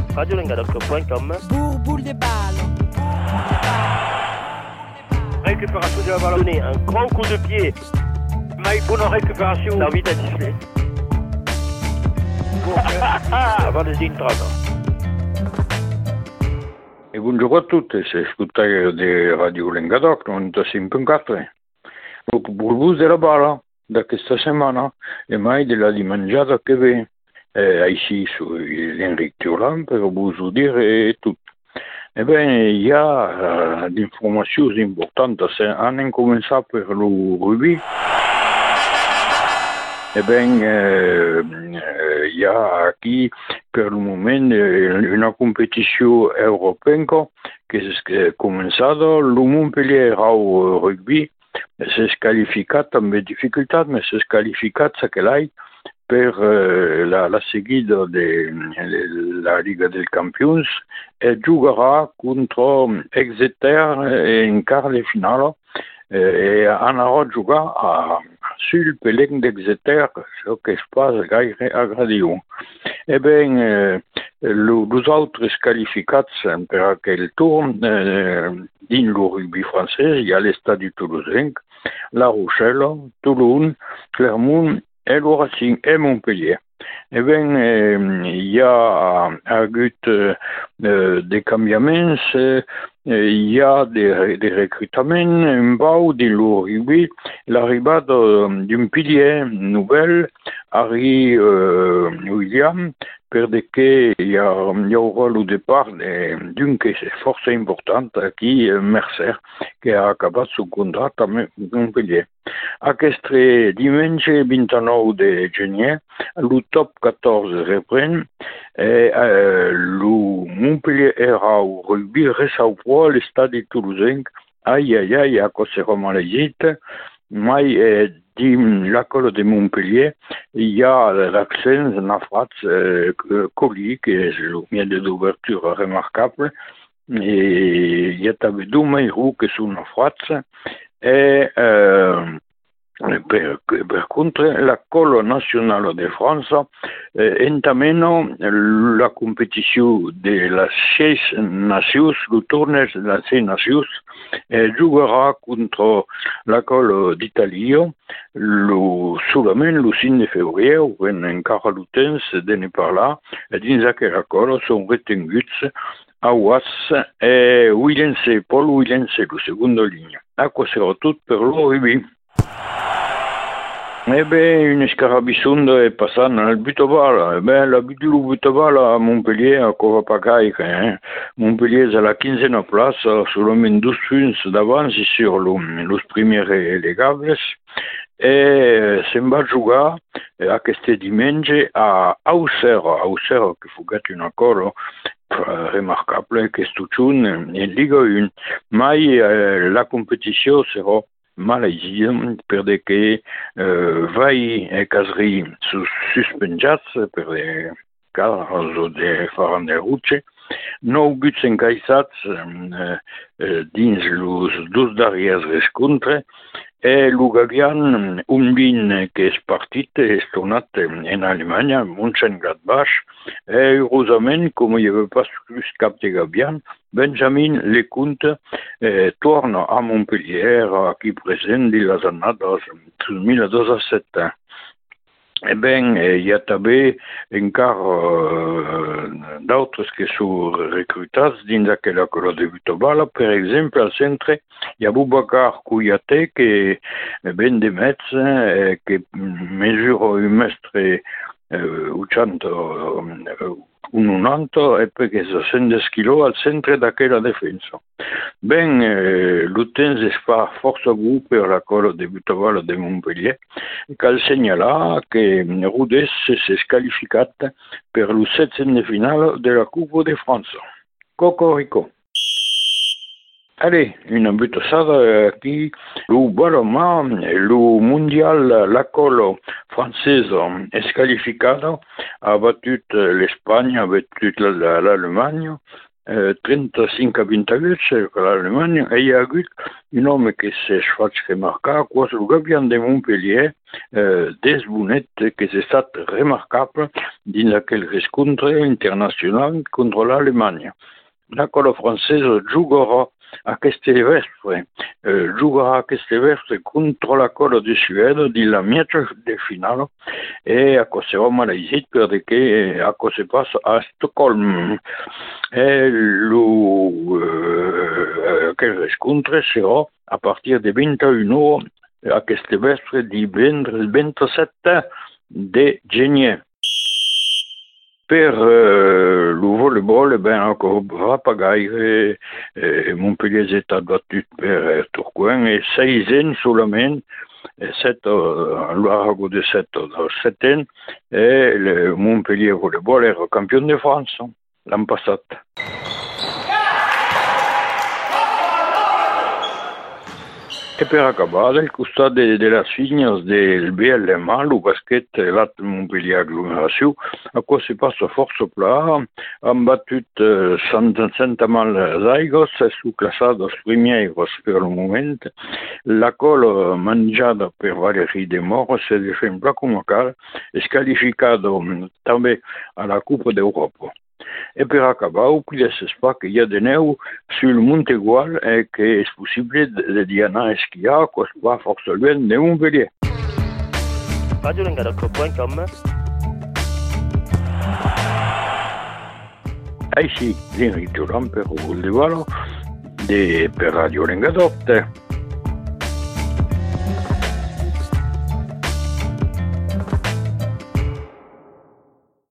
radiolengadoc.com. Boule de balle. Récupération de la balle. Donner un grand coup de pied. Mike pour la récupération. L'arbitre a sifflé. Avant de Zintrano. E buongiorno a tutti, se ascoltate di Radio Lengadoc 95.4. Il burbus della bala da questa settimana e mai della di mangiata che vi ici sull'Enrique Hollande per vous dire tutto. Ebbene, il y a d'informazioni importanti, hanno cominciato per il rugby. Il y a qui, per il momento, una competizione europea che è cominciata. Il Montpellier au rugby si è squalificato con difficoltà, ma si è squalificato che lei per la seguita della Liga dei Campioni e giocherà contro Exeter in quart de finale e andrà a giocare sul pelenc d'Exeter, ce che es pas gaire agradiu. Los altres qualificats per aquell torn dins el rugby francès hi ha l'Estadi Toulousain, La Rochelle, Toulon, Clermont et le Racing et Montpellier. Hi ha hagut des canviaments, hi ha des recrutaments en bau dins el rugby, l'arribada d'un pilier nouvel, Harry William, perché hi haurà el depart d'un que és força important aquí, Mercer, que ha acabat el contracte amb Montpellier. Aquest diumenge 29 de gener, el top 14 reprèn et le Montpellier era au rugby ressauprò l'estadi toulousain. Ai, a cosa serà malegit, mai dins l'école de Montpellier, hi ha l'accent nafrat Colli, que és el miel d'obertura remarcable, et hi ha també deux mairous que són nafrats, et per contre, l'École nationale de France entamena la competició de les 6 nacions, el torneig de les 6 nacions, et jugarà contra l'École d'Italie solament el 5 de febrer, quan encara el temps de ne parlar, et dins aquella école són retinguts Awas e Paul Williamse, la segunda línia. Acqua serà tot per el rugby. Una scarabissunda è passata nel Butabala. La Butabala a Montpellier a cova pas gaire. Montpellier è la 15e place, solamente 2 punts d'avance sur les premiers relegables. E se'n va jugar aquest diumenge a Auxerre, che fu un accordo remarcable che studiun in Liga 1. Mai la competizione sarà Malaisie, perché vai e casri suspenjats per caso de faran de ruce, 9 buts encaissats dins los 2 darriers rescontres, e l'Ugavian Umbin, que és partit, és tornat en Alemanya, Mönchengladbach, e heurosament, com hi havia pas plus cap de Gavian, Benjamin Lecunte torna a Montpellier, aquí present de les annades 2017. Hi ha també encara d'altres que són recrutats dins aquella école de Butabala. Per exemple, al centre hi ha Boubacar Kouyaté, que ven de Metz, que mesura 1,90 e perché 60 kg al centre d'aquella defensa. El temps es fa força dur per l'école de Butabala de Montpellier. Cal senyalar que Rodés s'és qualificat per el 7e de final de la Coupe de France. Cocorico. Allez, une embêtissade aquí. Le Baloma, le mondial, l'école française est qualificada, a battu l'Espagne, a battu l'Allemagne, 35 abitants per l'Allemagne, et il y a eu un homme qui s'est remarqué, quoi, sur le gabien de Montpellier, des bounettes qui s'est remarquable dans laquelle rencontre internationale contre l'Allemagne. L'école française jouera a queste vestre, contre l'école de Suède dans la match de finale et à cause de Malaisie perché a cause passe à Stockholm et quel rencontre sera à partir de 21h a queste vestre di 27 de gennaio. Per le volleyball, encore Rapagaille et Montpellier est battu per Tourcoing et 6 ans seulement, 7 l'Arago de 7 ans, et le Montpellier volleyball est champion de France l'an passé. E per acabare, al costat de les signes del BLMA, el basquet, l'At Montpellier Agglomération, a quoi se passe força pla, han batut Santa Mal Zaigos, su classados primeiros per el moment, la col mangiada per Valérie Demort se defensa com cal, es qualificado també a la Coupe d'Europa. Et per acabar, oubliez pas qu'il y a de neu sur le Montegual et que c'est possible d'y anar a esquiar, quoi, va força loin de Montpellier. radiolengadocte.com. Així, l'Enric Joran per Volleyball per Radio Lengadocte.